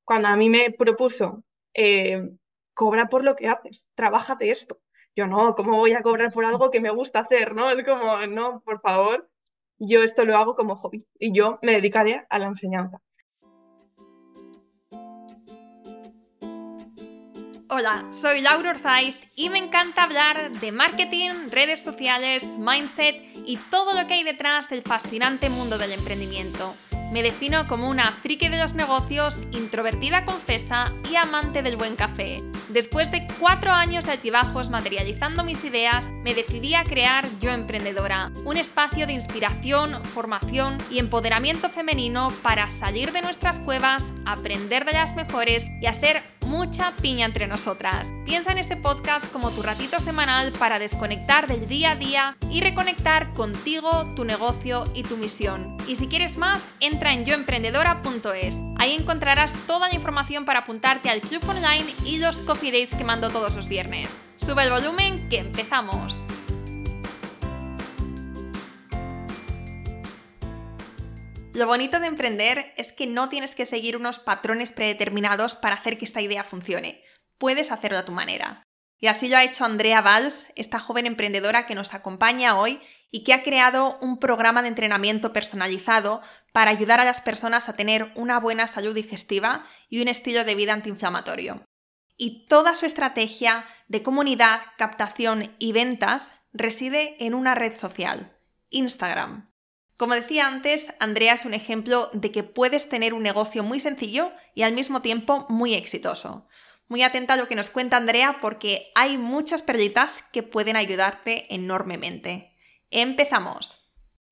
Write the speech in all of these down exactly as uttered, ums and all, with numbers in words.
cuando a mí me propuso, eh, cobra por lo que haces, trabaja de esto. Yo no, ¿cómo voy a cobrar por algo que me gusta hacer, no? Es como, no, por favor, yo esto lo hago como hobby y yo me dedicaré a la enseñanza. Hola, soy Laura Orzaiz y me encanta hablar de marketing, redes sociales, mindset y todo lo que hay detrás del fascinante mundo del emprendimiento. Me defino como una friki de los negocios, introvertida confesa y amante del buen café. Después de cuatro años de altibajos materializando mis ideas, me decidí a crear Yo Emprendedora, un espacio de inspiración, formación y empoderamiento femenino para salir de nuestras cuevas, aprender de las mejores y hacer mucha piña entre nosotras. Piensa en este podcast como tu ratito semanal para desconectar del día a día y reconectar contigo, tu negocio y tu misión. Y si quieres más, entra en yo emprendedora punto es. Ahí encontrarás toda la información para apuntarte al club online y los coffee dates que mando todos los viernes. Sube el volumen que empezamos. Lo bonito de emprender es que no tienes que seguir unos patrones predeterminados para hacer que esta idea funcione. Puedes hacerlo a tu manera. Y así lo ha hecho Andrea Valls, esta joven emprendedora que nos acompaña hoy y que ha creado un programa de entrenamiento personalizado para ayudar a las personas a tener una buena salud digestiva y un estilo de vida antiinflamatorio. Y toda su estrategia de comunidad, captación y ventas reside en una red social, Instagram. Como decía antes, Andrea es un ejemplo de que puedes tener un negocio muy sencillo y al mismo tiempo muy exitoso. Muy atenta a lo que nos cuenta Andrea porque hay muchas perlitas que pueden ayudarte enormemente. ¡Empezamos!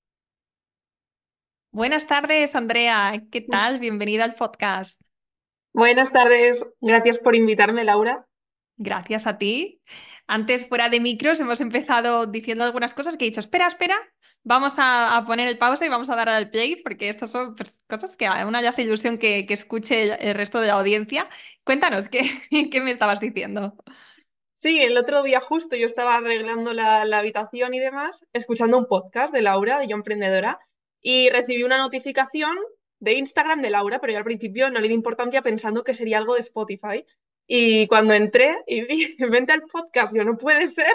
Buenas tardes, Andrea. ¿Qué tal? Bienvenida al podcast. Buenas tardes, gracias por invitarme, Laura. Gracias a ti. Antes, fuera de micros, hemos empezado diciendo algunas cosas que he dicho, espera, espera, vamos a, a poner el pausa y vamos a dar al play, porque estas son pues, cosas que a una le hace ilusión que, que escuche el, el resto de la audiencia. Cuéntanos, ¿qué, qué me estabas diciendo? Sí, el otro día justo yo estaba arreglando la, la habitación y demás, escuchando un podcast de Laura, de Yo Emprendedora, y recibí una notificación de Instagram de Laura, pero yo al principio no le di importancia pensando que sería algo de Spotify. Y cuando entré y vi, vente al podcast, yo no puede ser.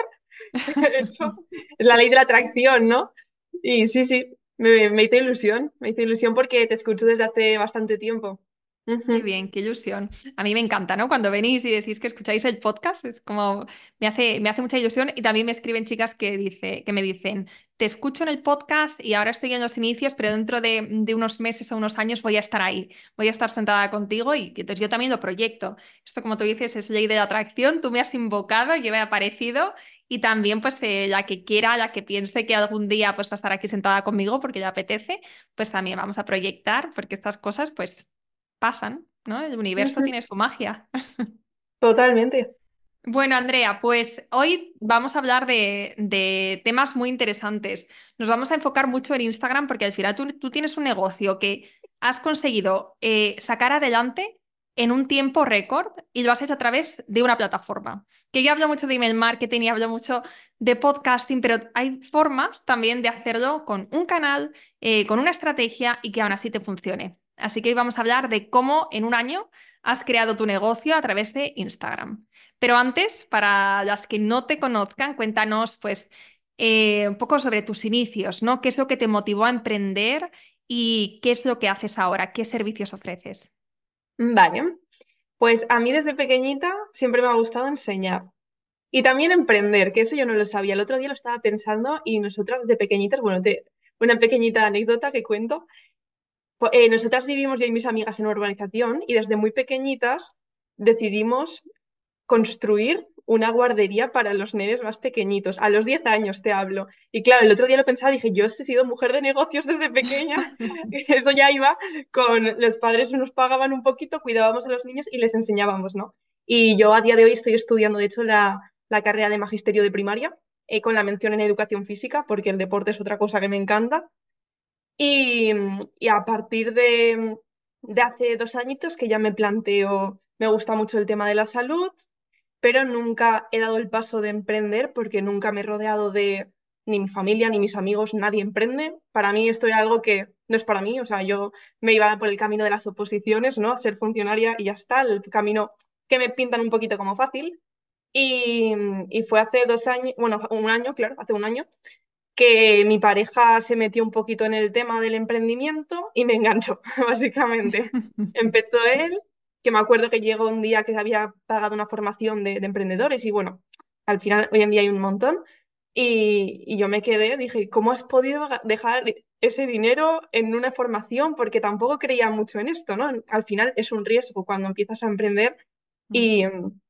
De hecho, es la ley de la atracción, ¿no? Y sí, sí, me, me hizo ilusión, me hizo ilusión porque te escucho desde hace bastante tiempo. Qué Ujú. bien, qué ilusión. A mí me encanta, ¿no? Cuando venís y decís que escucháis el podcast, es como, me hace, me hace mucha ilusión y también me escriben chicas que, dice, que me dicen, te escucho en el podcast y ahora estoy en los inicios, pero dentro de, de unos meses o unos años voy a estar ahí, voy a estar sentada contigo y entonces yo también lo proyecto. Esto, como tú dices, es ley de la atracción, tú me has invocado, yo me he aparecido y también pues eh, la que quiera, la que piense que algún día pues va a estar aquí sentada conmigo porque le apetece, pues también vamos a proyectar porque estas cosas pues pasan, ¿no? El universo Ujú. tiene su magia. Totalmente. Bueno, Andrea, pues hoy vamos a hablar de, de temas muy interesantes. Nos vamos a enfocar mucho en Instagram porque al final tú, tú tienes un negocio que has conseguido eh, sacar adelante en un tiempo récord y lo has hecho a través de una plataforma. Que yo hablo mucho de email marketing y hablo mucho de podcasting, pero hay formas también de hacerlo con un canal, eh, con una estrategia y que aún así te funcione. Así que hoy vamos a hablar de cómo en un año has creado tu negocio a través de Instagram. Pero antes, para las que no te conozcan, cuéntanos pues eh, un poco sobre tus inicios, ¿no? ¿Qué es lo que te motivó a emprender y qué es lo que haces ahora? ¿Qué servicios ofreces? Vale, pues a mí desde pequeñita siempre me ha gustado enseñar y también emprender, que eso yo no lo sabía. El otro día lo estaba pensando y nosotras de pequeñitas, bueno, te- una pequeñita anécdota que cuento. Po- eh, nosotras vivimos yo y mis amigas en una urbanización y desde muy pequeñitas decidimos construir una guardería para los nenes más pequeñitos. A los diez años te hablo. Y claro, el otro día lo pensaba, dije, yo he sido mujer de negocios desde pequeña. Eso ya iba con los padres nos pagaban un poquito, cuidábamos a los niños y les enseñábamos, ¿no? Y yo a día de hoy estoy estudiando, de hecho, la, la carrera de magisterio de primaria, eh, con la mención en educación física, porque el deporte es otra cosa que me encanta. Y, y a partir de, de hace dos añitos que ya me planteo, me gusta mucho el tema de la salud, pero nunca he dado el paso de emprender porque nunca me he rodeado de ni mi familia, ni mis amigos, nadie emprende. Para mí esto era algo que no es para mí, o sea, yo me iba por el camino de las oposiciones, ¿no? Ser funcionaria y ya está, el camino que me pintan un poquito como fácil. Y, y fue hace dos años, bueno, un año, claro, hace un año, que mi pareja se metió un poquito en el tema del emprendimiento y me enganchó, básicamente. Empezó él, que me acuerdo que llegó un día que había pagado una formación de, de emprendedores y bueno, al final hoy en día hay un montón. Y, y yo me quedé, dije, ¿cómo has podido ga- dejar ese dinero en una formación? Porque tampoco creía mucho en esto, ¿no? Al final es un riesgo cuando empiezas a emprender y,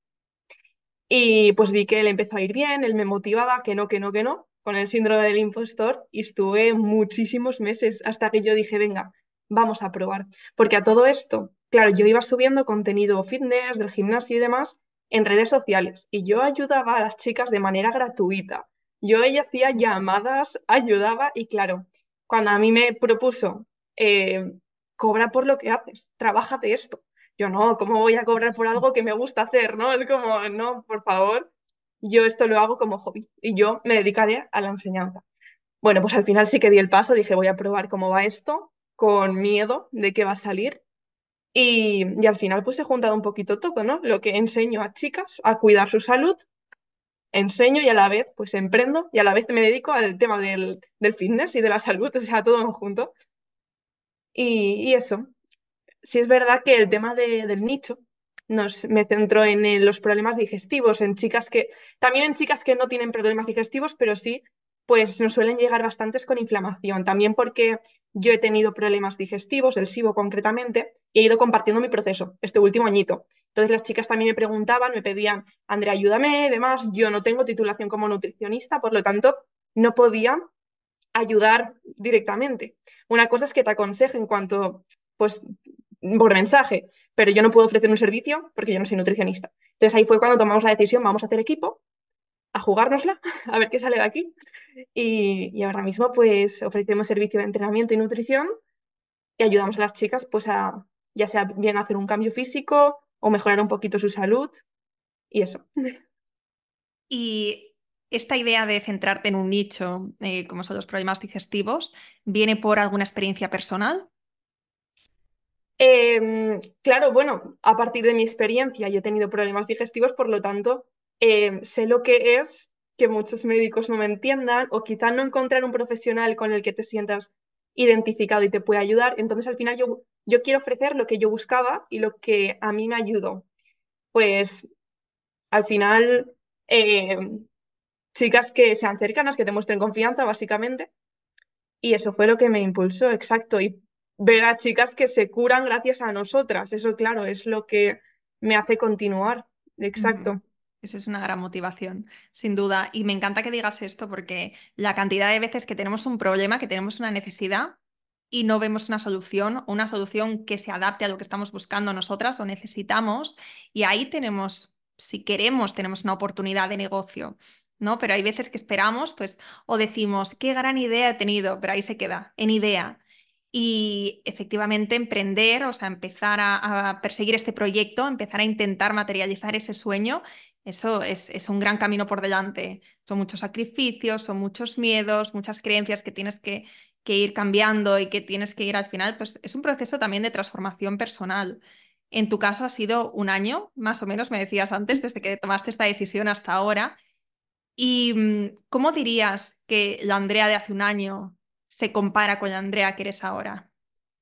y pues vi que le empezó a ir bien, él me motivaba, que no, que no, que no, con el síndrome del impostor y estuve muchísimos meses hasta que yo dije, venga, vamos a probar. Porque a todo esto, claro, yo iba subiendo contenido fitness, del gimnasio y demás en redes sociales y yo ayudaba a las chicas de manera gratuita. Yo ella hacía llamadas, ayudaba y claro, cuando a mí me propuso, eh, cobra por lo que haces, trabaja de esto. Yo no, ¿cómo voy a cobrar por algo que me gusta hacer? ¿No? Es como, no, por favor, yo esto lo hago como hobby y yo me dedicaré a la enseñanza. Bueno, pues al final sí que di el paso, dije voy a probar cómo va esto, con miedo de qué va a salir. Y, y al final pues he juntado un poquito todo, ¿no? Lo que enseño a chicas a cuidar su salud, enseño y a la vez pues emprendo y a la vez me dedico al tema del, del fitness y de la salud, o sea, todo en junto. Y, y eso. Sí es verdad que el tema de- del nicho nos, me centró en, eh, los problemas digestivos, en chicas que, también en chicas que no tienen problemas digestivos, pero sí, pues nos suelen llegar bastantes con inflamación. También porque yo he tenido problemas digestivos, el SIBO concretamente, y he ido compartiendo mi proceso este último añito. Entonces las chicas también me preguntaban, me pedían, Andrea, ayúdame, demás. Yo no tengo titulación como nutricionista, por lo tanto, no podía ayudar directamente. Una cosa es que te aconseje en cuanto, pues, por mensaje, pero yo no puedo ofrecer un servicio porque yo no soy nutricionista. Entonces ahí fue cuando tomamos la decisión, vamos a hacer equipo, a jugárnosla, a ver qué sale de aquí. Y, y ahora mismo, pues, ofrecemos servicio de entrenamiento y nutrición y ayudamos a las chicas, pues, a ya sea bien hacer un cambio físico o mejorar un poquito su salud y eso. Y esta idea de centrarte en un nicho, eh, como son los problemas digestivos, ¿viene por alguna experiencia personal? Em, claro, bueno, a partir de mi experiencia yo he tenido problemas digestivos, por lo tanto, em, sé lo que es que muchos médicos no me entiendan o quizá no encontrar un profesional con el que te sientas identificado y te pueda ayudar. Entonces, al final yo, yo quiero ofrecer lo que yo buscaba y lo que a mí me ayudó. Pues al final, em, chicas que sean cercanas, que te muestren confianza, básicamente. Y eso fue lo que me impulsó, exacto. Y ver a chicas que se curan gracias a nosotras, eso claro, es lo que me hace continuar, Ujú. exacto. Eso es una gran motivación, sin duda. Y me encanta que digas esto porque la cantidad de veces que tenemos un problema, que tenemos una necesidad y no vemos una solución, una solución que se adapte a lo que estamos buscando nosotras o necesitamos, y ahí tenemos, si queremos, tenemos una oportunidad de negocio, ¿no? Pero hay veces que esperamos, pues, o decimos, qué gran idea he tenido, pero ahí se queda, en idea. Y efectivamente emprender, o sea, empezar a, a perseguir este proyecto, empezar a intentar materializar ese sueño, eso es, es un gran camino por delante. Son muchos sacrificios, son muchos miedos, muchas creencias que tienes que, que ir cambiando y que tienes que ir al final, pues es un proceso también de transformación personal. En tu caso ha sido un año, más o menos, me decías antes, desde que tomaste esta decisión hasta ahora. ¿Y mm, cómo dirías que la Andrea de hace un año se compara con la Andrea que eres ahora?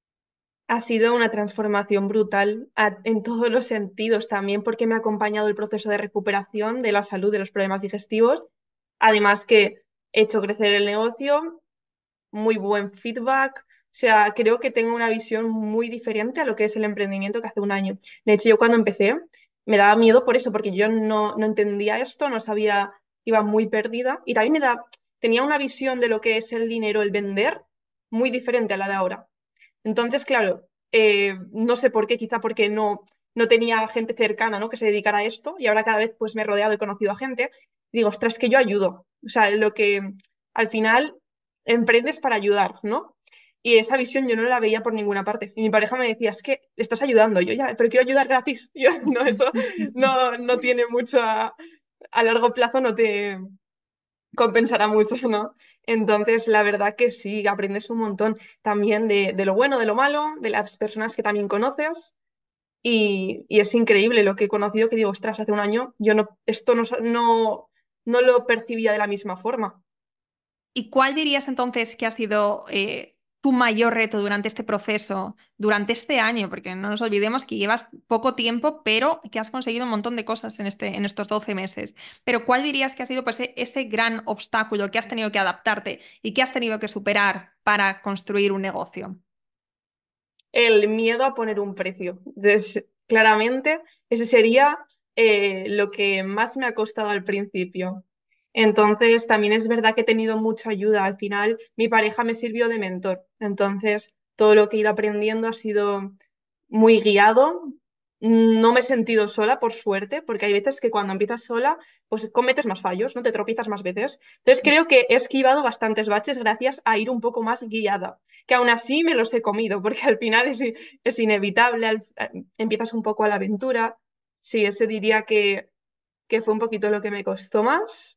Ha sido una transformación brutal a- en todos los sentidos, también porque me ha acompañado el proceso de recuperación de la salud de los problemas digestivos. Además que he hecho crecer el negocio, muy buen feedback. O sea, creo que tengo una visión muy diferente a lo que es el emprendimiento que hace un año. De hecho, yo cuando empecé me daba miedo por eso, porque yo no, no entendía esto, no sabía, iba muy perdida y también me da, tenía una visión de lo que es el dinero, el vender, muy diferente a la de ahora. Entonces, claro, eh, no sé por qué, quizá porque no, no tenía gente cercana, ¿no? que se dedicara a esto y ahora cada vez pues me he rodeado y conocido a gente. Digo, ostras, que yo ayudo. O sea, lo que al final emprendes para ayudar, ¿no? Y esa visión yo no la veía por ninguna parte. Y mi pareja me decía, es que le estás ayudando. Yo ya, pero quiero ayudar gratis. Y yo, no, eso no, no tiene mucho a, a largo plazo, no te, compensará mucho, ¿no? Entonces, la verdad que sí, aprendes un montón también de, de lo bueno, de lo malo, de las personas que también conoces. Y, y es increíble lo que he conocido, que digo, ostras, hace un año yo no, esto no, sa- no, no lo percibía de la misma forma. ¿Y cuál dirías entonces que ha sido eh, tu mayor reto durante este proceso, durante este año? Porque no nos olvidemos que llevas poco tiempo, pero que has conseguido un montón de cosas en, este, en estos doce meses. Pero ¿cuál dirías que ha sido pues, e- ese gran obstáculo que has tenido que adaptarte y que has tenido que superar para construir un negocio? El miedo a poner un precio. Entonces, claramente, ese sería eh, lo que más me ha costado al principio. Entonces, también es verdad que he tenido mucha ayuda. Al final, mi pareja me sirvió de mentor. Entonces, todo lo que he ido aprendiendo ha sido muy guiado. No me he sentido sola, por suerte, porque hay veces que cuando empiezas sola, pues cometes más fallos, ¿no? Te tropiezas más veces. Entonces, creo que he esquivado bastantes baches gracias a ir un poco más guiada, que aún así me los he comido, porque al final es, es inevitable, al- eh, empiezas un poco a la aventura. Sí, ese diría que, que fue un poquito lo que me costó más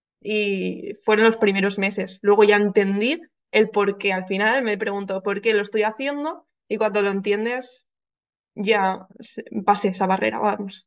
y fueron los primeros meses. Luego ya entendí el por qué. Al final me pregunto por qué lo estoy haciendo y cuando lo entiendes ya se- pasé esa barrera, vamos.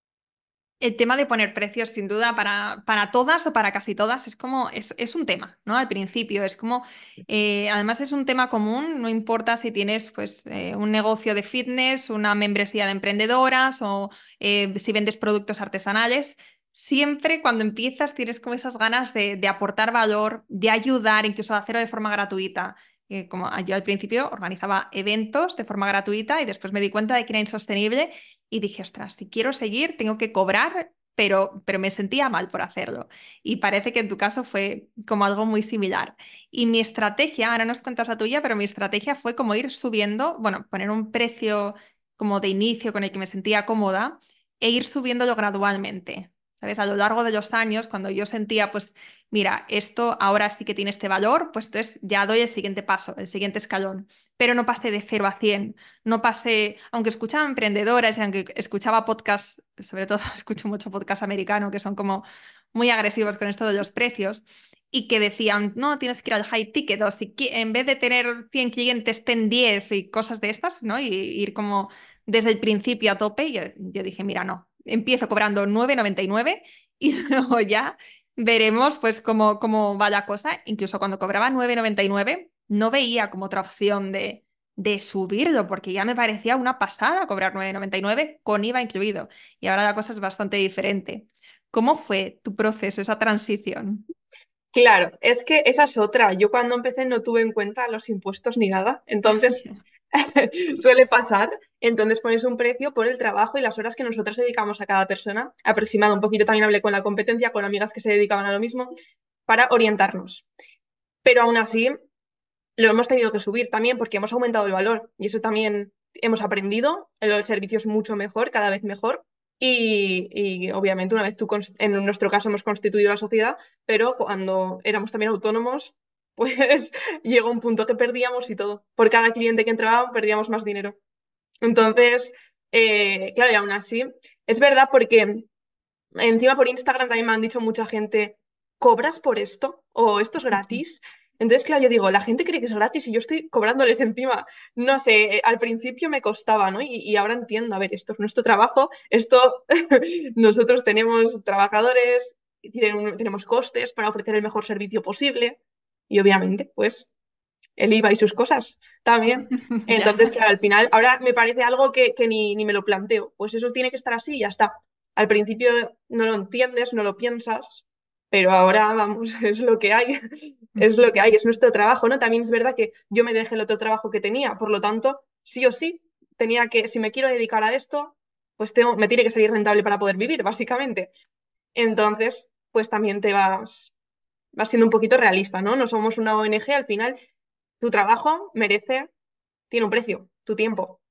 El tema de poner precios, sin duda, para, para todas o para casi todas, es como, es, es un tema, ¿no? Al principio, es como, eh, además es un tema común, no importa si tienes, pues, eh, un negocio de fitness, una membresía de emprendedoras o eh, si vendes productos artesanales, siempre cuando empiezas tienes como esas ganas de, de aportar valor, de ayudar, incluso de hacerlo de forma gratuita. Eh, como yo al principio organizaba eventos de forma gratuita y después me di cuenta de que era insostenible y dije, ostras, si quiero seguir, tengo que cobrar, pero, pero me sentía mal por hacerlo. Y parece que en tu caso fue como algo muy similar. Y mi estrategia, ahora nos cuentas la tuya, pero mi estrategia fue como ir subiendo, bueno, poner un precio como de inicio con el que me sentía cómoda e ir subiéndolo gradualmente. ¿Sabes? A lo largo de los años, cuando yo sentía, pues, mira, esto ahora sí que tiene este valor, pues entonces ya doy el siguiente paso, el siguiente escalón. Pero no pasé de cero a cien, no pasé, aunque escuchaba emprendedoras y aunque escuchaba podcasts, sobre todo escucho mucho podcast americano que son como muy agresivos con esto de los precios y que decían, no, tienes que ir al high ticket o si qui- en vez de tener cien clientes, ten diez y cosas de estas, ¿no? Y ir como desde el principio a tope. Y yo, yo dije, mira, no, empiezo cobrando nueve noventa y nueve y luego ya veremos pues cómo, cómo va la cosa. Incluso cuando cobraba nueve noventa y nueve no veía como otra opción de de subirlo, porque ya me parecía una pasada cobrar nueve noventa y nueve con I V A incluido. Y ahora la cosa es bastante diferente. ¿Cómo fue tu proceso, esa transición? Claro, es que esa es otra. Yo cuando empecé no tuve en cuenta los impuestos ni nada. Entonces, suele pasar. Entonces pones un precio por el trabajo y las horas que nosotras dedicamos a cada persona, aproximado un poquito. También hablé con la competencia, con amigas que se dedicaban a lo mismo, para orientarnos. Pero aún así, lo hemos tenido que subir también porque hemos aumentado el valor y eso también hemos aprendido. El, el servicio es mucho mejor, cada vez mejor. Y, y obviamente una vez tú, cons- en nuestro caso hemos constituido la sociedad, pero cuando éramos también autónomos, pues llegó un punto que perdíamos y todo. Por cada cliente que entraba perdíamos más dinero. Entonces, eh, claro, y aún así, es verdad porque encima por Instagram también me han dicho mucha gente, ¿cobras por esto? ¿O esto es gratis? Entonces, claro, yo digo, la gente cree que es gratis y yo estoy cobrándoles encima. No sé, eh, al principio me costaba, ¿no? Y, y ahora entiendo, a ver, esto es nuestro trabajo, esto, nosotros tenemos trabajadores, tienen- tenemos costes para ofrecer el mejor servicio posible y obviamente, pues, el I V A y sus cosas también. Ya. Entonces, claro, al final, ahora me parece algo que, que ni, ni me lo planteo. Pues eso tiene que estar así y ya está. Al principio no lo entiendes, no lo piensas, pero ahora, vamos, es lo que hay. Es lo que hay, es nuestro trabajo, ¿no? También es verdad que yo me dejé el otro trabajo que tenía, por lo tanto, sí o sí, tenía que, si me quiero dedicar a esto, pues tengo, me tiene que salir rentable para poder vivir, básicamente. Entonces, pues también te vas, vas siendo un poquito realista, ¿no? No somos una O N G, al final tu trabajo merece, tiene un precio, tu tiempo.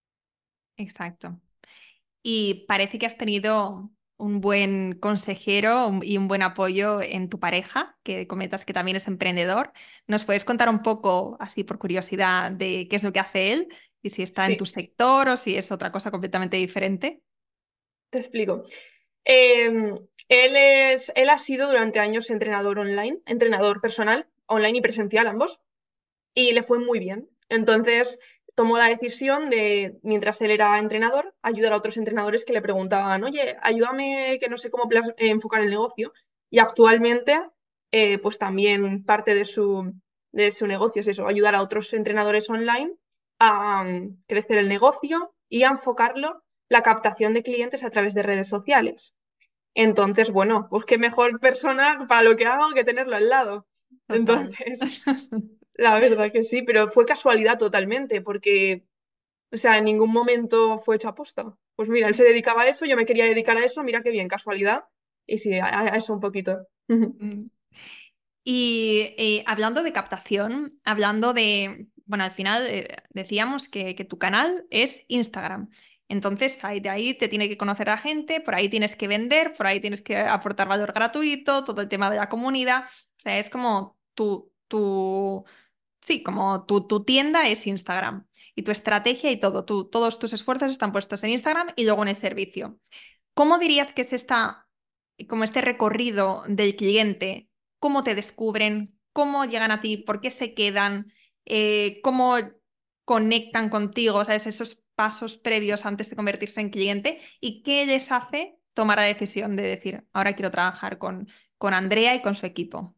Exacto. Y parece que has tenido un buen consejero un- y un buen apoyo en tu pareja, que comentas que también es emprendedor. ¿Nos puedes contar un poco, así por curiosidad, de qué es lo que hace él y si está en tu Sí, sector o si es otra cosa completamente diferente? te explico. Eh, él es, él ha sido durante años entrenador online, entrenador personal, online y presencial ambos, y le fue muy bien. Entonces tomó la decisión de, mientras él era entrenador, ayudar a otros entrenadores que le preguntaban, oye, ayúdame que no sé cómo plas- eh, enfocar el negocio. Y actualmente, eh, pues también parte de su, de su negocio es eso, ayudar a otros entrenadores online a um, crecer el negocio y a enfocarlo la captación de clientes a través de redes sociales. Entonces, bueno, pues qué mejor persona para lo que hago que tenerlo al lado. Total. Entonces, la verdad que sí, pero fue casualidad totalmente, porque, o sea, en ningún momento fue hecho aposta. Pues mira, él se dedicaba a eso, yo me quería dedicar a eso, mira qué bien, casualidad. Y sí, a, a eso un poquito. Mm. Y eh, hablando de captación, hablando de, bueno, al final eh, decíamos que, que tu canal es Instagram. Entonces, ahí, de ahí te tiene que conocer la gente, por ahí tienes que vender, por ahí tienes que aportar valor gratuito, todo el tema de la comunidad. O sea, es como tu, tu, sí, como tu, tu tienda es Instagram. Y tu estrategia y todo, tu- todos tus esfuerzos están puestos en Instagram y luego en el servicio. ¿Cómo dirías que es esta, como este recorrido del cliente? ¿Cómo te descubren? ¿Cómo llegan a ti? ¿Por qué se quedan? Eh, ¿cómo conectan contigo? ¿Sabes? Esos pasos previos antes de convertirse en cliente. ¿Y qué les hace tomar la decisión de decir, ahora quiero trabajar con, con Andrea y con su equipo?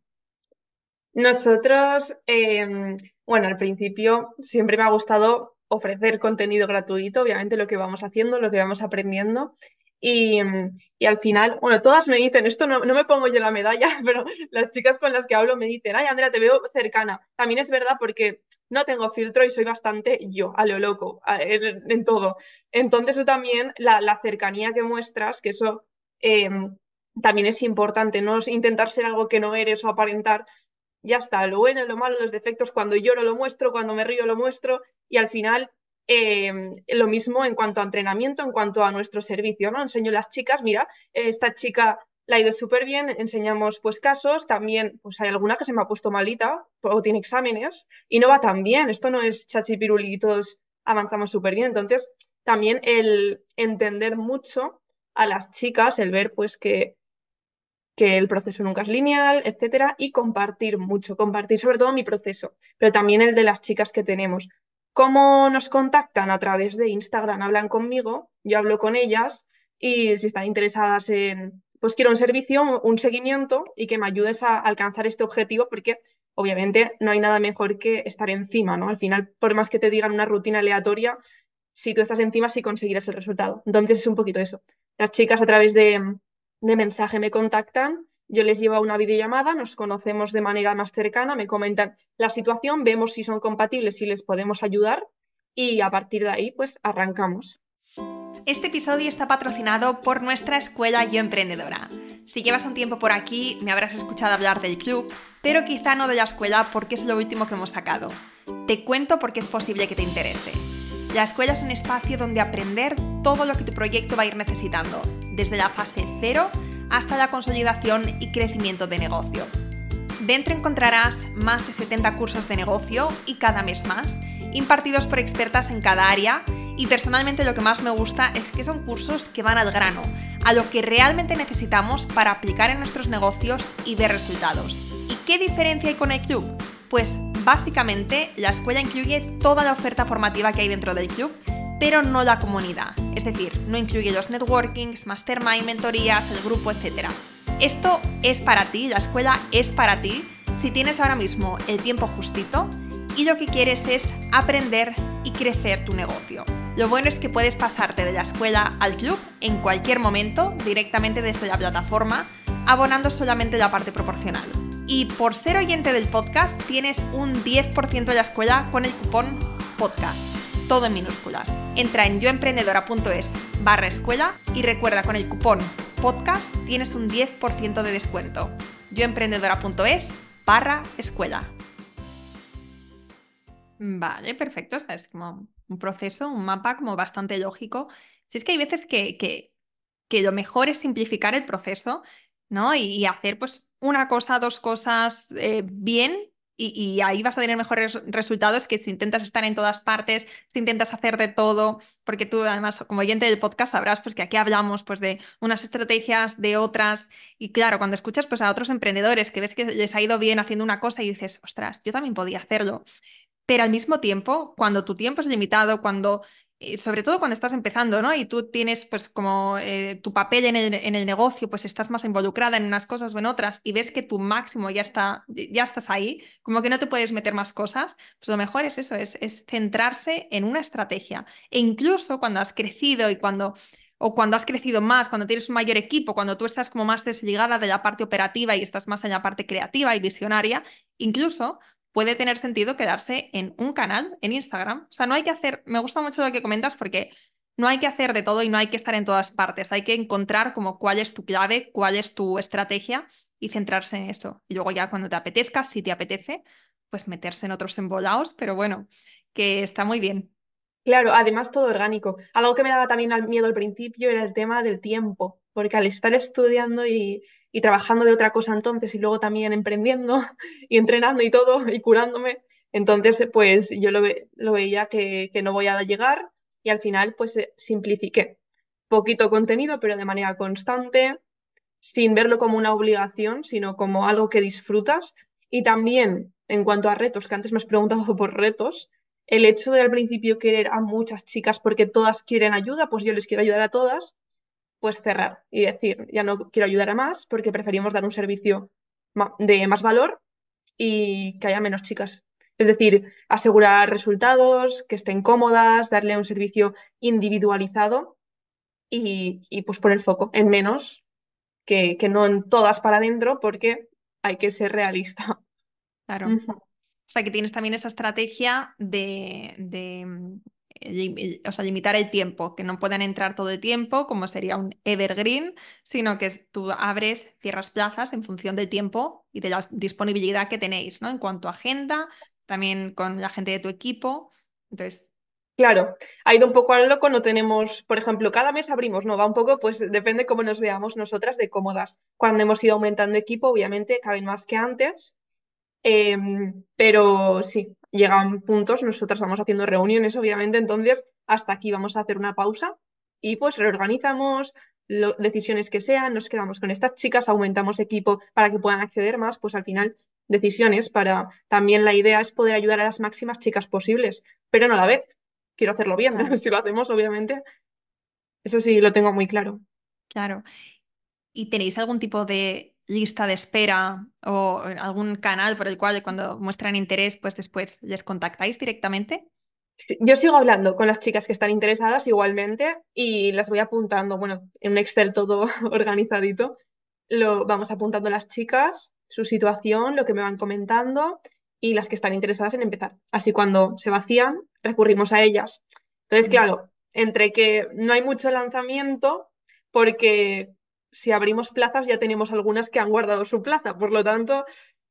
Nosotros, em, bueno, al principio siempre me ha gustado ofrecer contenido gratuito, obviamente lo que vamos haciendo, lo que vamos aprendiendo. Y, em, y al final, bueno, todas me dicen, esto no, no me pongo yo la medalla, pero las chicas con las que hablo me dicen, ay, Andrea, te veo cercana. También es verdad porque no tengo filtro y soy bastante yo, a lo loco, a- en, en todo. Entonces, eso también, la, la cercanía que muestras, que eso em, también es importante, no es intentar ser algo que no eres o aparentar, ya está, lo bueno, lo malo, los defectos, cuando lloro lo muestro, cuando me río lo muestro y al final eh, lo mismo en cuanto a entrenamiento, en cuanto a nuestro servicio, ¿no? Enseño a las chicas, mira, esta chica la ha ido súper bien, enseñamos pues casos, también pues hay alguna que se me ha puesto malita o tiene exámenes y no va tan bien, esto no es chachipiruli y todos avanzamos súper bien, entonces también el entender mucho a las chicas, el ver pues que que el proceso nunca es lineal, etcétera, y compartir mucho, compartir sobre todo mi proceso, pero también el de las chicas que tenemos. ¿Cómo nos contactan? A través de Instagram, hablan conmigo, yo hablo con ellas y si están interesadas en, pues quiero un servicio, un seguimiento y que me ayudes a alcanzar este objetivo porque obviamente no hay nada mejor que estar encima, ¿no? Al final, por más que te digan una rutina aleatoria, si tú estás encima, sí conseguirás el resultado. Entonces es un poquito eso. Las chicas a través de, de mensaje me contactan, yo les llevo a una videollamada, nos conocemos de manera más cercana, me comentan la situación, vemos si son compatibles, si les podemos ayudar y a partir de ahí pues arrancamos. Este episodio está patrocinado por nuestra escuela Yo Emprendedora. Si llevas un tiempo por aquí, me habrás escuchado hablar del club, pero quizá no de la escuela porque es lo último que hemos sacado. Te cuento por qué es posible que te interese. La escuela es un espacio donde aprender todo lo que tu proyecto va a ir necesitando, desde la fase cero hasta la consolidación y crecimiento de negocio. Dentro encontrarás más de setenta cursos de negocio y cada mes más, impartidos por expertas en cada área, y personalmente lo que más me gusta es que son cursos que van al grano, a lo que realmente necesitamos para aplicar en nuestros negocios y ver resultados. ¿Y qué diferencia hay con el club? Pues básicamente la escuela incluye toda la oferta formativa que hay dentro del club, pero no la comunidad, es decir, no incluye los networkings, mastermind, mentorías, el grupo, etcétera. Esto es para ti, la escuela es para ti, si tienes ahora mismo el tiempo justito y lo que quieres es aprender y crecer tu negocio. Lo bueno es que puedes pasarte de la escuela al club en cualquier momento, directamente desde la plataforma, abonando solamente la parte proporcional. Y por ser oyente del podcast, tienes un diez por ciento de la escuela con el cupón podcast, todo en minúsculas. Entra en yoemprendedora.es barra escuela y recuerda, con el cupón podcast tienes un diez por ciento de descuento. yoemprendedora.es barra escuela. Vale, perfecto. O sea, es como un proceso, un mapa como bastante lógico. Si es que hay veces que, que, que lo mejor es simplificar el proceso, ¿no? Y, y hacer pues una cosa, dos cosas eh, bien y, y ahí vas a tener mejores resultados que si intentas estar en todas partes, si intentas hacer de todo, porque tú además como oyente del podcast sabrás pues que aquí hablamos pues de unas estrategias, de otras, y claro, cuando escuchas pues a otros emprendedores que ves que les ha ido bien haciendo una cosa y dices, ostras, yo también podía hacerlo. Pero al mismo tiempo, cuando tu tiempo es limitado, cuando, eh, sobre todo cuando estás empezando, ¿no? Y tú tienes pues como eh, tu papel en el, en el negocio, pues estás más involucrada en unas cosas o en otras y ves que tu máximo ya está, ya estás ahí, como que no te puedes meter más cosas, pues lo mejor es eso, es, es centrarse en una estrategia. E incluso cuando has crecido y cuando... O cuando has crecido más, cuando tienes un mayor equipo, cuando tú estás como más desligada de la parte operativa y estás más en la parte creativa y visionaria, incluso puede tener sentido quedarse en un canal en Instagram. O sea, no hay que hacer, me gusta mucho lo que comentas porque no hay que hacer de todo y no hay que estar en todas partes. Hay que encontrar como cuál es tu clave, cuál es tu estrategia y centrarse en eso. Y luego ya cuando te apetezca, si te apetece, pues meterse en otros embolados, pero bueno, que está muy bien. Claro, además todo orgánico. Algo que me daba también al miedo al principio era el tema del tiempo, porque al estar estudiando y, y trabajando de otra cosa entonces y luego también emprendiendo y entrenando y todo y curándome, entonces pues yo lo, ve- lo veía que, que no voy a llegar y al final pues eh, simplifiqué. Poquito contenido, pero de manera constante, sin verlo como una obligación, sino como algo que disfrutas. Y también, en cuanto a retos, que antes me has preguntado por retos, el hecho de al principio querer a muchas chicas porque todas quieren ayuda, pues yo les quiero ayudar a todas, pues cerrar y decir, ya no quiero ayudar a más porque preferimos dar un servicio ma- de más valor y que haya menos chicas. Es decir, asegurar resultados, que estén cómodas, darle un servicio individualizado y, y pues poner foco en menos que, que no en todas para adentro porque hay que ser realista. Claro. Ujú. O sea, que tienes también esa estrategia de, de, mm, lim- o sea, limitar el tiempo, que no puedan entrar todo el tiempo, como sería un evergreen, sino que es- tú abres, cierras plazas en función del tiempo y de la disponibilidad que tenéis, ¿no? En cuanto a agenda, también con la gente de tu equipo. Entonces, Claro, ha ido un poco al loco, no tenemos, por ejemplo, cada mes abrimos, no, va un poco, pues depende cómo nos veamos nosotras de cómodas. Cuando hemos ido aumentando equipo, obviamente caben más que antes, em, pero sí, llegan puntos, nosotras vamos haciendo reuniones, obviamente, entonces hasta aquí vamos a hacer una pausa y pues reorganizamos lo- decisiones que sean, nos quedamos con estas chicas, aumentamos equipo para que puedan acceder más, pues al final decisiones para, también la idea es poder ayudar a las máximas chicas posibles, pero no a la vez. Quiero hacerlo bien, claro, si lo hacemos, obviamente, eso sí lo tengo muy claro. claro. ¿Y tenéis algún tipo de lista de espera o algún canal por el cual cuando muestran interés, pues después les contactáis directamente? Yo sigo hablando con las chicas que están interesadas igualmente y las voy apuntando, bueno, en un Excel todo organizadito, lo vamos apuntando las chicas, su situación, lo que me van comentando y las que están interesadas en empezar. Así cuando se vacían, recurrimos a ellas. Entonces, Mm. claro, entre que no hay mucho lanzamiento, porque si abrimos plazas ya tenemos algunas que han guardado su plaza, por lo tanto,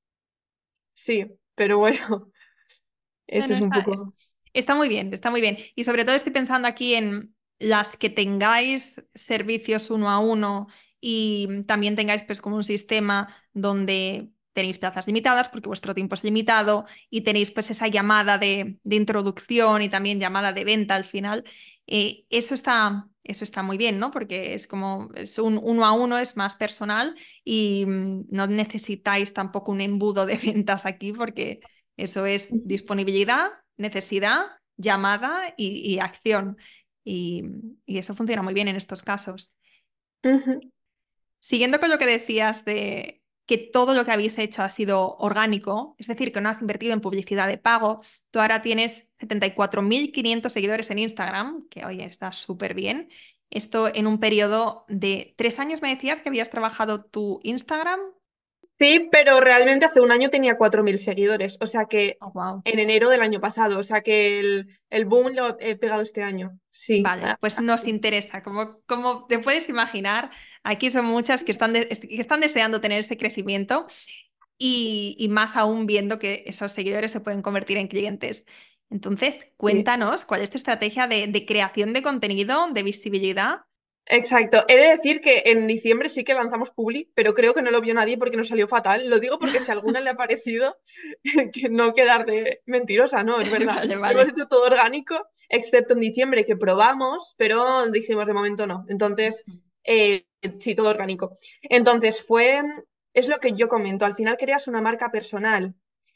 sí, pero bueno, No, eso no, es un está, es- poco... está muy bien, está muy bien. Y sobre todo estoy pensando aquí en las que tengáis servicios uno a uno y también tengáis pues como un sistema donde tenéis plazas limitadas porque vuestro tiempo es limitado y tenéis pues esa llamada de, de introducción y también llamada de venta al final. Eh, eso está, eso está muy bien, ¿no? Porque es como es un uno a uno, es más personal y mm, no necesitáis tampoco un embudo de ventas aquí porque eso es disponibilidad, necesidad, llamada y, y acción. Y, y eso funciona muy bien en estos casos. Ujú. Siguiendo con lo que decías de que todo lo que habéis hecho ha sido orgánico, es decir, que no has invertido en publicidad de pago, tú ahora tienes setenta y cuatro mil quinientos seguidores en Instagram, que oye, está súper bien. Esto en un periodo de tres años me decías que habías trabajado tu Instagram. Sí, pero realmente hace un año tenía cuatro mil seguidores, o sea que Oh, wow. en enero del año pasado, o sea que el, el boom lo he pegado este año. Sí. Vale, Ah, pues nos interesa. Como, como te puedes imaginar, aquí son muchas que están, de- que están deseando tener ese crecimiento y, y más aún viendo que esos seguidores se pueden convertir en clientes. Entonces, sí. cuéntanos cuál es tu estrategia de, de creación de contenido, de visibilidad. Exacto. He de decir que en diciembre sí que lanzamos Publi, pero creo que no lo vio nadie porque nos salió fatal. Lo digo porque si a alguna le ha parecido, que no quedar de mentirosa, no, es verdad. Vale, Lo hemos vale. hecho todo orgánico, excepto en diciembre que probamos, pero dijimos de momento no. Entonces, eh, sí, todo orgánico. Entonces, fue, es lo que yo comento. Al final creas una marca personal.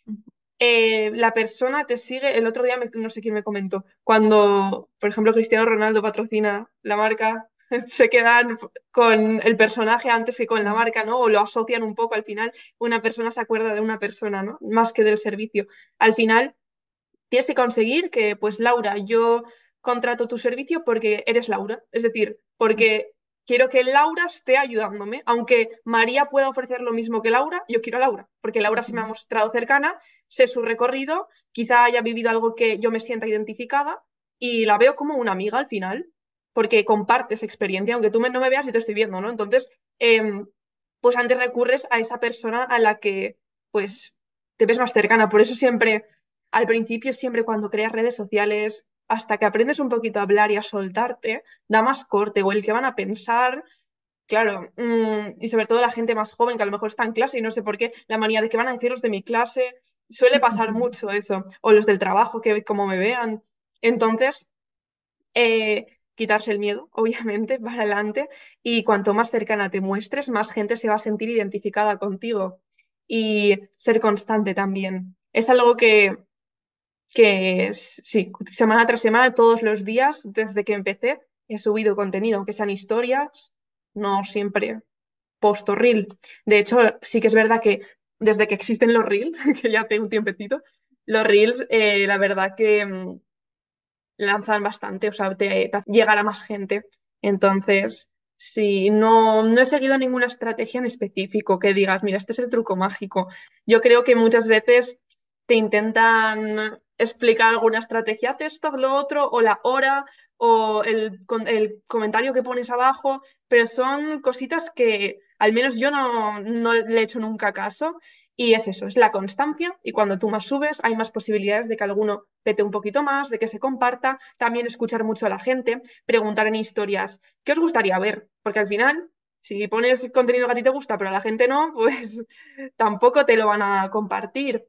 Eh, la persona te sigue, el otro día me- no sé quién me comentó, cuando, por ejemplo, Cristiano Ronaldo patrocina la marca, se quedan con el personaje antes que con la marca, ¿no? O lo asocian un poco, al final una persona se acuerda de una persona, ¿no? Más que del servicio. Al final tienes que conseguir que, pues Laura, yo contrato tu servicio porque eres Laura, es decir, porque quiero que Laura esté ayudándome, aunque María pueda ofrecer lo mismo que Laura, yo quiero a Laura, porque Laura se me ha mostrado cercana, sé su recorrido, quizá haya vivido algo que yo me sienta identificada y la veo como una amiga al final, porque compartes experiencia, aunque tú me- no me veas, yo te estoy viendo, ¿no? Entonces, em, pues antes recurres a esa persona a la que, pues, te ves más cercana. Por eso siempre al principio, siempre cuando creas redes sociales, hasta que aprendes un poquito a hablar y a soltarte, da más corte o el que van a pensar, claro, mm, y sobre todo la gente más joven que a lo mejor está en clase y no sé por qué, la manía de que van a decir los de mi clase, suele pasar mucho eso, o los del trabajo, que como me vean. Entonces, eh, quitarse el miedo, obviamente, para adelante, y cuanto más cercana te muestres, más gente se va a sentir identificada contigo. Y ser constante también. Es algo que que es- sí, semana tras semana, todos los días, desde que empecé, he subido contenido, aunque sean historias, no siempre post o reel. De hecho, sí que es verdad que desde que existen los reels, que ya hace un tiempecito, los reels, eh, la verdad que mm, lanzan bastante, o sea, te, te llegar a más gente. Entonces, sí, no, no he seguido ninguna estrategia en específico que digas, mira, este es el truco mágico. Yo creo que muchas veces te intentan explicar alguna estrategia, haz esto, haz lo otro, o la hora, o el, con- el comentario que pones abajo, pero son cositas que al menos yo no, no le he hecho nunca caso. Y es eso, es la constancia y cuando tú más subes hay más posibilidades de que alguno pete un poquito más, de que se comparta, también escuchar mucho a la gente, preguntar en historias, ¿qué os gustaría ver? Porque al final, si pones contenido que a ti te gusta pero a la gente no, pues tampoco te lo van a compartir.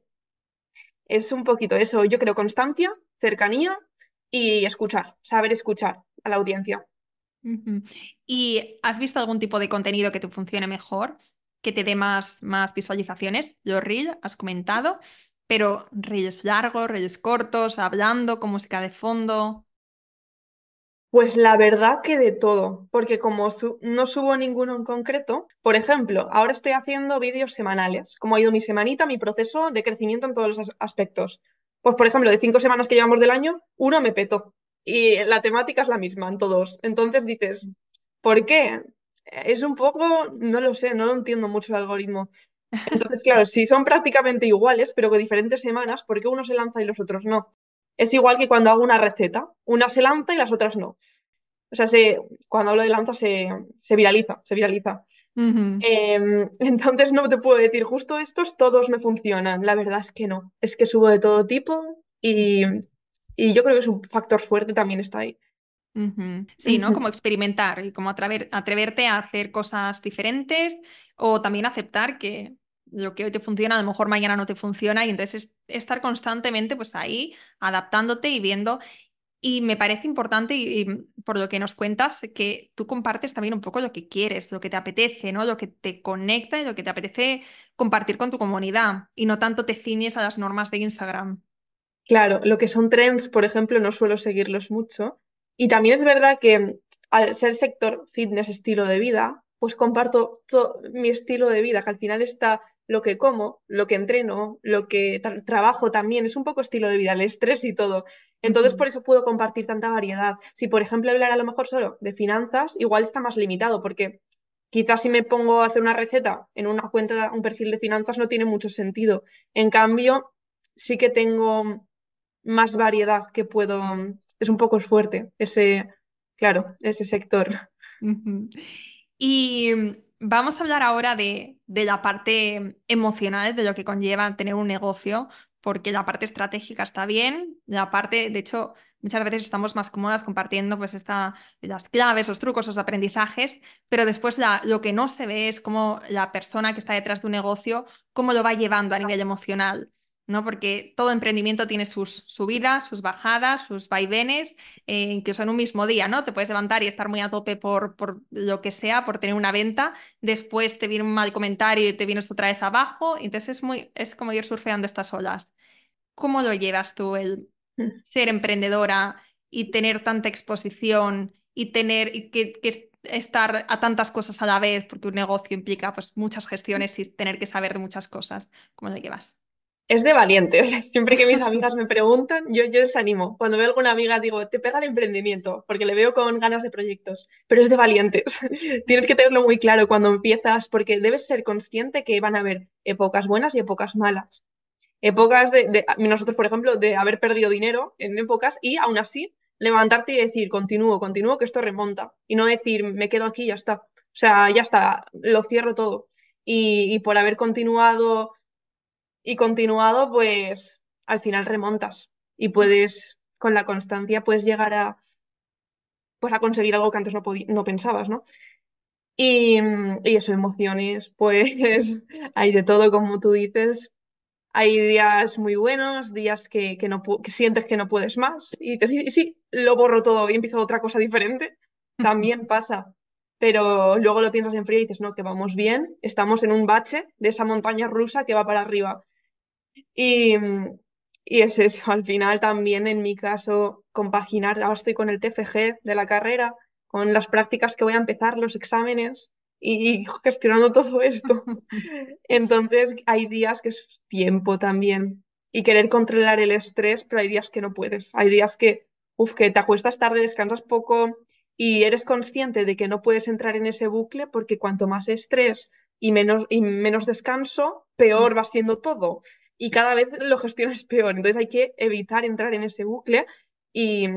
Es un poquito eso, yo creo, constancia, cercanía y escuchar, saber escuchar a la audiencia. Ujú. ¿Y has visto algún tipo de contenido que te funcione mejor, que te dé más, más visualizaciones? Los Reels, has comentado, pero Reels largos, Reels cortos, hablando, con música de fondo. Pues la verdad que de todo, porque como su- no subo ninguno en concreto, por ejemplo, ahora estoy haciendo vídeos semanales, como ha ido mi semanita, mi proceso de crecimiento en todos los as- aspectos. Pues por ejemplo, de cinco semanas que llevamos del año, uno me petó y la temática es la misma en todos. Entonces dices, ¿por qué? Es un poco, no lo sé, no lo entiendo mucho el algoritmo. Entonces, claro, si son prácticamente iguales, pero que diferentes semanas, ¿por qué uno se lanza y los otros no? Es igual que cuando hago una receta, una se lanza y las otras no. O sea, se, cuando hablo de lanza se, se viraliza, se viraliza. Ujú, Em, entonces no te puedo decir, justo estos todos me funcionan. La verdad es que no. Es que subo de todo tipo y, y yo creo que es un factor fuerte también está ahí. ujú. Sí, ¿no? Como Ujú. experimentar y como atrever- atreverte a hacer cosas diferentes o también aceptar que lo que hoy te funciona, a lo mejor mañana no te funciona y entonces es- estar constantemente pues ahí adaptándote y viendo. Y me parece importante, y, y por lo que nos cuentas, que tú compartes también un poco lo que quieres, lo que te apetece, ¿no? Lo que te conecta y lo que te apetece compartir con tu comunidad y no tanto te ciñes a las normas de Instagram. Claro, lo que son trends, por ejemplo, no suelo seguirlos mucho. Y también es verdad que al ser sector fitness, estilo de vida, pues comparto to- mi estilo de vida, que al final está lo que como, lo que entreno, lo que tra- trabajo también, es un poco estilo de vida, el estrés y todo. Entonces, Ujú, por eso puedo compartir tanta variedad. Si, por ejemplo, hablar a lo mejor solo de finanzas, igual está más limitado, porque quizás si me pongo a hacer una receta en una cuenta, un perfil de finanzas, no tiene mucho sentido. En cambio, sí que tengo más variedad que puedo. Es un poco fuerte ese, claro, ese sector. ujú. Y mm, vamos a hablar ahora de, de la parte emocional, de lo que conlleva tener un negocio, porque la parte estratégica está bien, la parte, de hecho, muchas veces estamos más cómodas compartiendo pues esta, las claves, los trucos, los aprendizajes, pero después la, lo que no se ve es cómo la persona que está detrás de un negocio, cómo lo va llevando a nivel emocional, ¿no? Porque todo emprendimiento tiene sus subidas, sus bajadas, sus vaivenes, eh, incluso en un mismo día, ¿no? Te puedes levantar y estar muy a tope por, por lo que sea, por tener una venta, después te viene un mal comentario y te vienes otra vez abajo, entonces es, muy, es como ir surfeando estas olas. ¿Cómo lo llevas tú el ser emprendedora y tener tanta exposición y tener y que, que estar a tantas cosas a la vez, porque un negocio implica pues muchas gestiones y tener que saber de muchas cosas? ¿Cómo lo llevas? Es de valientes. Siempre que mis amigas me preguntan, yo, yo les animo. Cuando veo a alguna amiga, digo, te pega el emprendimiento, porque le veo con ganas de proyectos, pero es de valientes. Tienes que tenerlo muy claro cuando empiezas, porque debes ser consciente que van a haber épocas buenas y épocas malas. Épocas de, de- nosotros, por ejemplo, de haber perdido dinero en épocas y aún así levantarte y decir, continúo, continúo, que esto remonta. Y no decir, me quedo aquí y ya está. O sea, ya está, lo cierro todo. Y, y por haber continuado y continuado, pues al final remontas y puedes, con la constancia, puedes llegar a, pues, a conseguir algo que antes no, podí- no pensabas, ¿no? Y, mm, y eso, emociones, pues hay de todo, como tú dices. Hay días muy buenos, días que, que, no, pu- que sientes que no puedes más y dices, sí, sí, lo borro todo y empiezo otra cosa diferente. También pasa. Pero luego lo piensas en frío y dices, no, que vamos bien, estamos en un bache de esa montaña rusa que va para arriba. Y, y es eso, al final también en mi caso, compaginar, ahora estoy con el T F G de la carrera, con las prácticas que voy a empezar, los exámenes y, y gestionando todo esto. Entonces hay días que es tiempo también y querer controlar el estrés, pero hay días que no puedes. Hay días que, uf, que te acuestas tarde, descansas poco y eres consciente de que no puedes entrar en ese bucle porque cuanto más estrés y menos, y menos descanso, peor va siendo todo y cada vez lo gestionas peor. Entonces hay que evitar entrar en ese bucle y,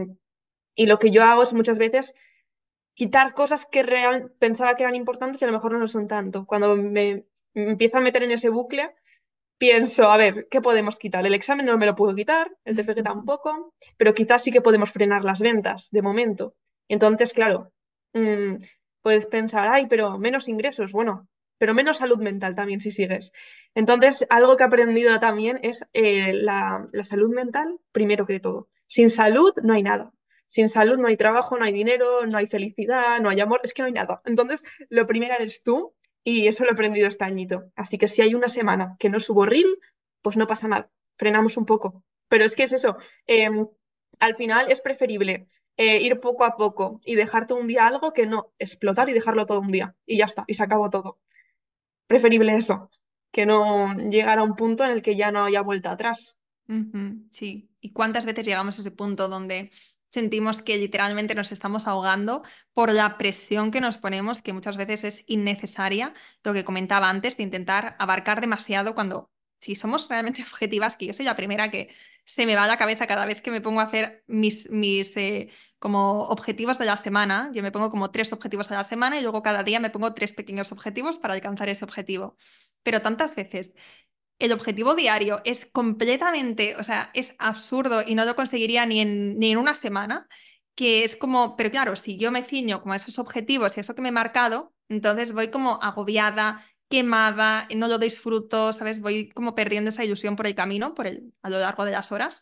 y lo que yo hago es muchas veces quitar cosas que real, pensaba que eran importantes y a lo mejor no lo son tanto. Cuando me, me empiezo a meter en ese bucle, pienso, a ver, ¿qué podemos quitar? El examen no me lo puedo quitar, el T F G tampoco, pero quizás sí que podemos frenar las ventas de momento. Entonces, claro, mm, puedes pensar, ay, pero menos ingresos, bueno, pero menos salud mental también si sigues. Entonces, algo que he aprendido también es eh, la, la salud mental, primero que todo. Sin salud no hay nada. Sin salud no hay trabajo, no hay dinero, no hay felicidad, no hay amor, es que no hay nada. Entonces, lo primero eres tú y eso lo he aprendido este añito. Así que si hay una semana que no subo reel, pues no pasa nada. Frenamos un poco. Pero es que es eso. eh, Al final es preferible eh, ir poco a poco y dejarte un día algo que no explotar y dejarlo todo un día. Y ya está, y se acabó todo. Preferible eso, que no llegar a un punto en el que ya no haya vuelta atrás. Ujú, sí. ¿Y cuántas veces llegamos a ese punto donde sentimos que literalmente nos estamos ahogando por la presión que nos ponemos, que muchas veces es innecesaria? Lo que comentaba antes, de intentar abarcar demasiado cuando, si somos realmente objetivas, que yo soy la primera que se me va la cabeza cada vez que me pongo a hacer mis, mis eh, como objetivos de la semana. Yo me pongo como tres objetivos a la semana y luego cada día me pongo tres pequeños objetivos para alcanzar ese objetivo. Pero tantas veces el objetivo diario es completamente, o sea, es absurdo y no lo conseguiría ni en, ni en una semana, que es como, pero claro, si yo me ciño como a esos objetivos y eso que me he marcado, entonces voy como agobiada, quemada, no lo disfruto, ¿sabes? Voy como perdiendo esa ilusión por el camino, por el, a lo largo de las horas,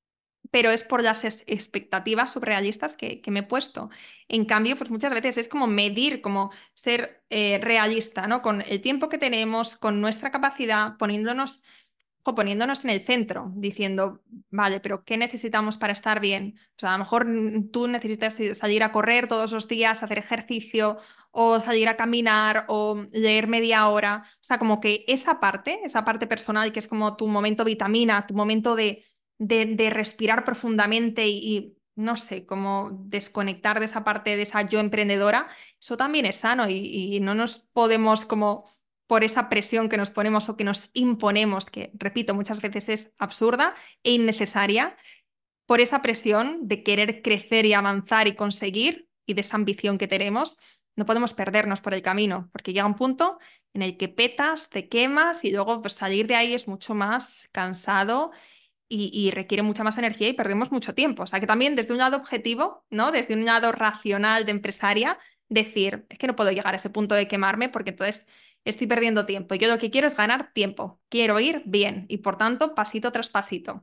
pero es por las es- expectativas surrealistas que, que me he puesto. En cambio, pues muchas veces es como medir, como ser eh, realista, ¿no? Con el tiempo que tenemos, con nuestra capacidad, poniéndonos, o poniéndonos en el centro, diciendo, vale, pero ¿qué necesitamos para estar bien? Pues a lo mejor mm, tú necesitas salir a correr todos los días, hacer ejercicio, o salir a caminar, o leer media hora. O sea, como que esa parte, esa parte personal, que es como tu momento vitamina, tu momento de de, de respirar profundamente y, y, no sé, como desconectar de esa parte de esa yo emprendedora, eso también es sano y, y no nos podemos como por esa presión que nos ponemos o que nos imponemos, que repito, muchas veces es absurda e innecesaria, por esa presión de querer crecer y avanzar y conseguir y de esa ambición que tenemos, no podemos perdernos por el camino, porque llega un punto en el que petas, te quemas y luego pues, salir de ahí es mucho más cansado y, y requiere mucha más energía y perdemos mucho tiempo. O sea que también desde un lado objetivo, ¿no? Desde un lado racional de empresaria, decir, es que no puedo llegar a ese punto de quemarme porque entonces estoy perdiendo tiempo. Yo lo que quiero es ganar tiempo, quiero ir bien y por tanto pasito tras pasito.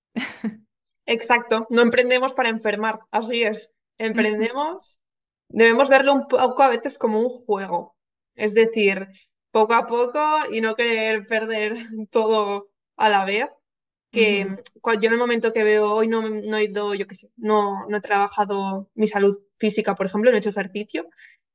Exacto, no emprendemos para enfermar, así es. Ujú, Emprendemos, debemos verlo un poco a veces como un juego. Es decir, poco a poco y no querer perder todo a la vez. Que ujú, mm, cua- yo en el momento que veo hoy no, no he ido, yo qué sé, no, no he trabajado mi salud física, por ejemplo, no he hecho ejercicio,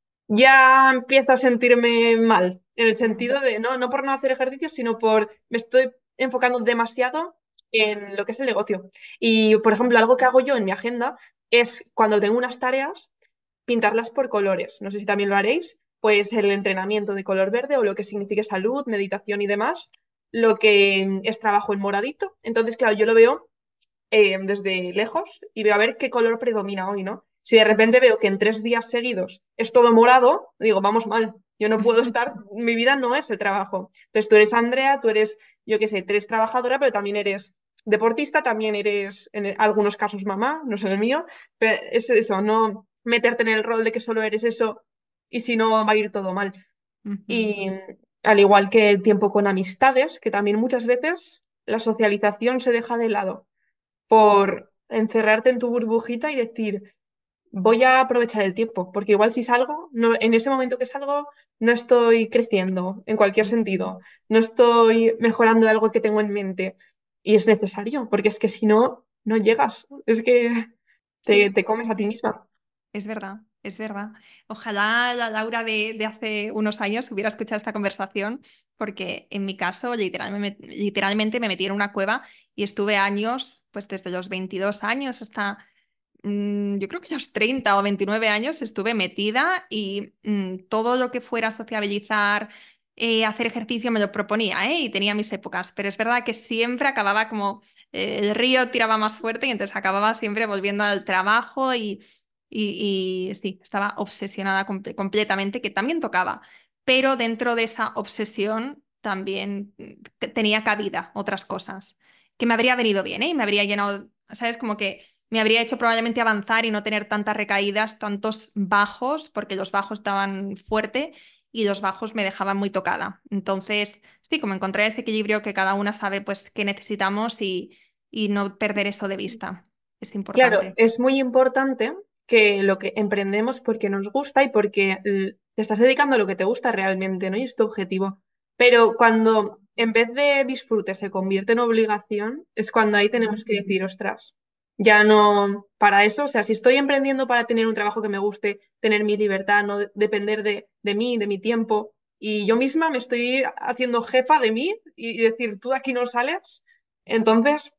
ya empiezo a sentirme mal, en el ujú, sentido de, no, no por no hacer ejercicio, sino por, me estoy enfocando demasiado en lo que es el negocio. Y, por ejemplo, algo que hago yo en mi agenda es cuando tengo unas tareas, pintarlas por colores. No sé si también lo haréis, pues el entrenamiento de color verde o lo que signifique salud, meditación y demás, lo que es trabajo en moradito. Entonces, claro, yo lo veo eh, desde lejos y veo a ver qué color predomina hoy, ¿no? Si de repente veo que en tres días seguidos es todo morado, digo, vamos mal, yo no puedo estar, mi vida no es el trabajo. Entonces tú eres Andrea, tú eres, yo qué sé, tú eres trabajadora, pero también eres deportista, también eres, en algunos casos, mamá, no sé el mío, pero es eso, no meterte en el rol de que solo eres eso y si no va a ir todo mal. ujú. Y al igual que el tiempo con amistades, que también muchas veces la socialización se deja de lado por encerrarte en tu burbujita y decir, voy a aprovechar el tiempo, porque igual si salgo, no, en ese momento que salgo, no estoy creciendo en cualquier sentido, no estoy mejorando algo que tengo en mente. Y es necesario, porque es que si no, no llegas, es que te, Sí, te sí, comes a ti sí. misma. Es verdad, es verdad. Ojalá la Laura de, de hace unos años hubiera escuchado esta conversación, porque en mi caso literalmente, literalmente me metí en una cueva y estuve años, pues desde los veintidós años hasta, mm, yo creo que los treinta o veintinueve años estuve metida y mm, todo lo que fuera sociabilizar, eh, hacer ejercicio me lo proponía, ¿eh? Y tenía mis épocas, pero es verdad que siempre acababa como eh, el río tiraba más fuerte y entonces acababa siempre volviendo al trabajo y y, y sí, estaba obsesionada comple- completamente, que también tocaba, pero dentro de esa obsesión también mm, te- tenía cabida otras cosas, que me habría venido bien, ¿eh? Y me habría llenado, ¿sabes? Como que me habría hecho probablemente avanzar y no tener tantas recaídas, tantos bajos, porque los bajos estaban fuerte y los bajos me dejaban muy tocada. Entonces, sí, como encontrar ese equilibrio que cada una sabe pues qué necesitamos y, y no perder eso de vista. Es Claro, importante. es muy importante que lo que emprendemos porque nos gusta y porque l- te estás dedicando a lo que te gusta realmente, ¿no? Y es tu objetivo. Pero cuando en vez de disfrute se convierte en obligación, es cuando ahí tenemos que decir, ostras, ya no para eso, o sea, si estoy emprendiendo para tener un trabajo que me guste, tener mi libertad, no de- depender de, de mí, de mi tiempo, y yo misma me estoy haciendo jefa de mí y decir, tú de aquí no sales, entonces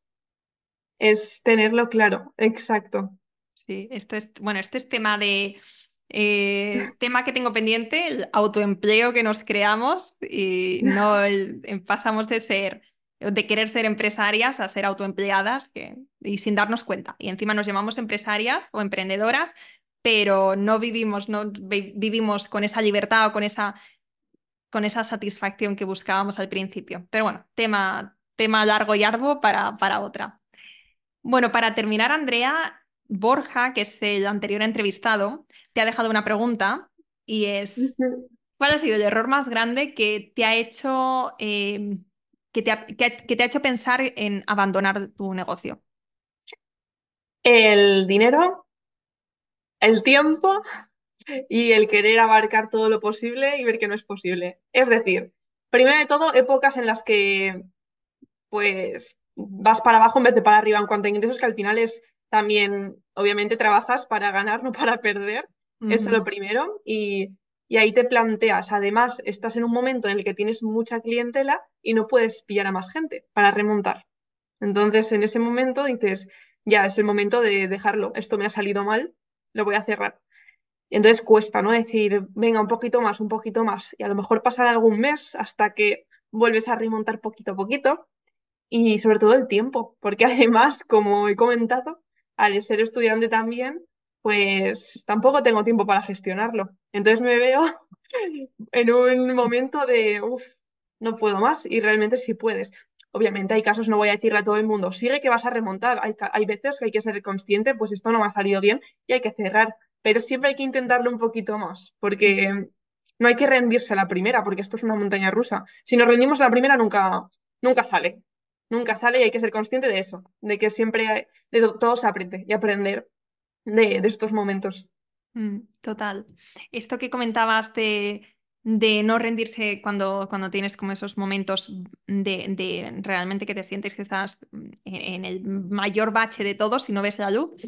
es tenerlo claro, exacto. Sí, esto es, bueno, este es tema de eh, tema que tengo pendiente, el autoempleo que nos creamos y no el- em- pasamos de ser, de querer ser empresarias a ser autoempleadas que, y sin darnos cuenta. Y encima nos llamamos empresarias o emprendedoras, pero no vivimos, no vi- vivimos con esa libertad o con esa, con esa satisfacción que buscábamos al principio. Pero bueno, tema, tema largo y arduo para, para otra. Bueno, para terminar, Andrea, Borja, que es el anterior entrevistado, te ha dejado una pregunta y es, ¿cuál ha sido el error más grande que te ha hecho, eh, que te ha, que ha- que te ha hecho pensar en abandonar tu negocio? El dinero, el tiempo y el querer abarcar todo lo posible y ver que no es posible. Es decir, primero de todo, épocas en las que pues vas para abajo en vez de para arriba en cuanto a ingresos, que al final es también, obviamente, trabajas para ganar, no para perder. Eso es Ujú, lo primero. Y, y ahí te planteas, además, estás en un momento en el que tienes mucha clientela y no puedes pillar a más gente para remontar. Entonces, en ese momento dices, ya es el momento de dejarlo, esto me ha salido mal, lo voy a cerrar. Y entonces cuesta, ¿no? Decir, venga, un poquito más, un poquito más. Y a lo mejor pasará algún mes hasta que vuelves a remontar poquito a poquito. Y sobre todo el tiempo, porque además, como he comentado, al ser estudiante también, pues tampoco tengo tiempo para gestionarlo. Entonces me veo en un momento de, uff, no puedo más y realmente sí puedes. Obviamente hay casos, no voy a decirle a todo el mundo, sigue que vas a remontar. Hay, hay veces que hay que ser consciente, pues esto no me ha salido bien y hay que cerrar. Pero siempre hay que intentarlo un poquito más, porque no hay que rendirse a la primera, porque esto es una montaña rusa. Si nos rendimos a la primera, nunca, nunca sale. Nunca sale y hay que ser consciente de eso, de que siempre hay, de to- todo se aprende y aprender de, de estos momentos. Mm, total. Esto que comentabas de, de no rendirse cuando, cuando tienes como esos momentos de, de realmente que te sientes que estás en, en el mayor bache de todos y no ves la luz.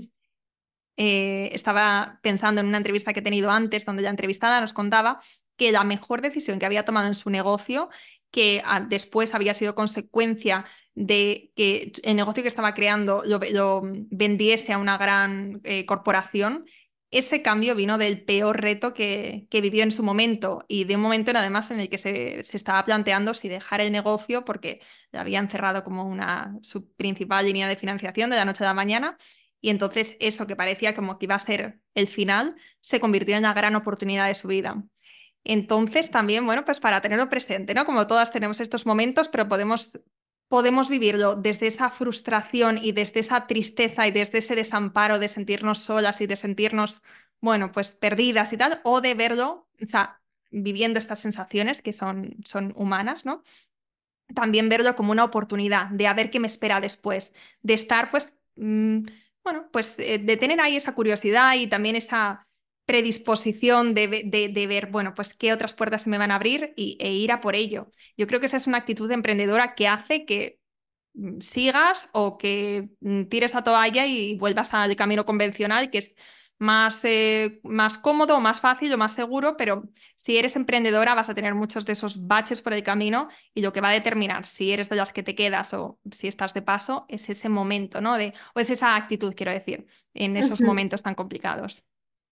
Eh, estaba pensando en una entrevista que he tenido antes, donde la entrevistada nos contaba que la mejor decisión que había tomado en su negocio, que ah, después había sido consecuencia de que el negocio que estaba creando lo, lo vendiese a una gran eh, corporación, ese cambio vino del peor reto que, que vivió en su momento y de un momento en, además en el que se, se estaba planteando si dejar el negocio porque le habían cerrado como una, su principal línea de financiación de la noche a la mañana. Y entonces eso que parecía como que iba a ser el final se convirtió en la gran oportunidad de su vida. Entonces también, bueno, pues para tenerlo presente, ¿no? Como todas tenemos estos momentos, pero podemos, podemos vivirlo desde esa frustración y desde esa tristeza y desde ese desamparo de sentirnos solas y de sentirnos, bueno, pues perdidas y tal, o de verlo, o sea, viviendo estas sensaciones que son, son humanas, ¿no? También verlo como una oportunidad de a ver qué me espera después, de estar, pues, mmm, bueno, pues eh, de tener ahí esa curiosidad y también esa predisposición de, de, de ver, bueno, pues qué otras puertas se me van a abrir y, e ir a por ello. Yo creo que esa es una actitud emprendedora que hace que mm, sigas o que mm, tires la toalla y vuelvas al camino convencional, que es más, eh, más cómodo, más fácil o más seguro, pero si eres emprendedora vas a tener muchos de esos baches por el camino y lo que va a determinar si eres de las que te quedas o si estás de paso es ese momento, ¿no? De, o es esa actitud, quiero decir, en esos momentos tan complicados.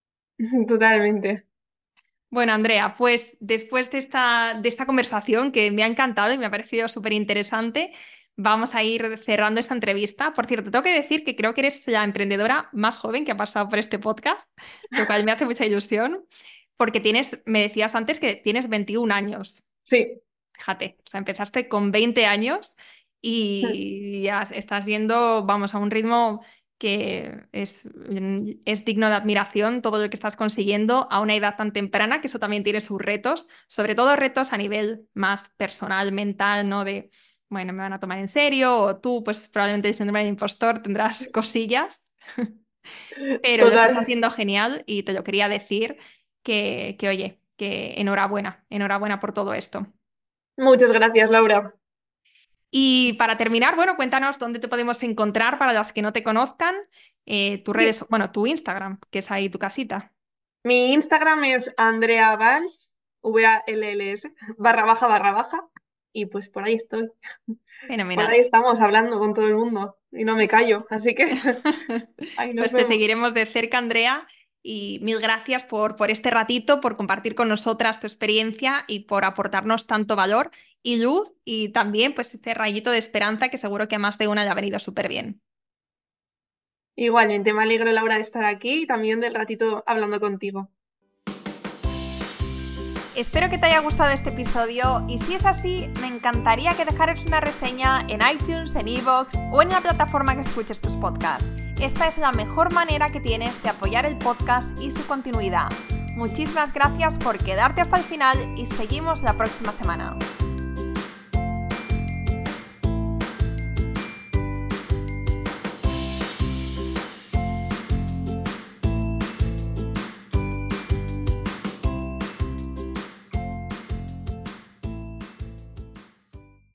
Totalmente. Bueno, Andrea, pues después de esta, de esta conversación que me ha encantado y me ha parecido súper interesante, vamos a ir cerrando esta entrevista. Por cierto, tengo que decir que creo que eres la emprendedora más joven que ha pasado por este podcast, lo cual me hace mucha ilusión, porque tienes, me decías antes que tienes veintiún años. Sí. Fíjate, o sea, empezaste con veinte años y ya estás yendo, vamos, a un ritmo que es, es digno de admiración todo lo que estás consiguiendo a una edad tan temprana, que eso también tiene sus retos, sobre todo retos a nivel más personal, mental, ¿no? De, bueno, me van a tomar en serio, o tú, pues probablemente el síndrome del impostor tendrás cosillas, pero lo estás Total. haciendo genial y te lo quería decir que, que oye, que enhorabuena, enhorabuena por todo esto. Muchas gracias, Laura. Y para terminar, bueno, cuéntanos dónde te podemos encontrar para las que no te conozcan, eh, tus Sí, redes, bueno, tu Instagram, que es ahí tu casita. mi Instagram es Andrea Valls, V A L L S, barra baja, barra baja, y pues por ahí estoy. Por ahí Fenomenal. estamos hablando con todo el mundo y no me callo, así que ahí nos Pues te vemos. seguiremos de cerca, Andrea, y mil gracias por, por este ratito, por compartir con nosotras tu experiencia y por aportarnos tanto valor y luz y también pues este rayito de esperanza que seguro que a más de una le ha venido súper bien. Igualmente, me alegro, Laura, de estar aquí y también del ratito hablando contigo. Espero que te haya gustado este episodio y si es así, me encantaría que dejaras una reseña en iTunes, en iVoox o en la plataforma que escuches tus podcasts. Esta es la mejor manera que tienes de apoyar el podcast y su continuidad. Muchísimas gracias por quedarte hasta el final y seguimos la próxima semana.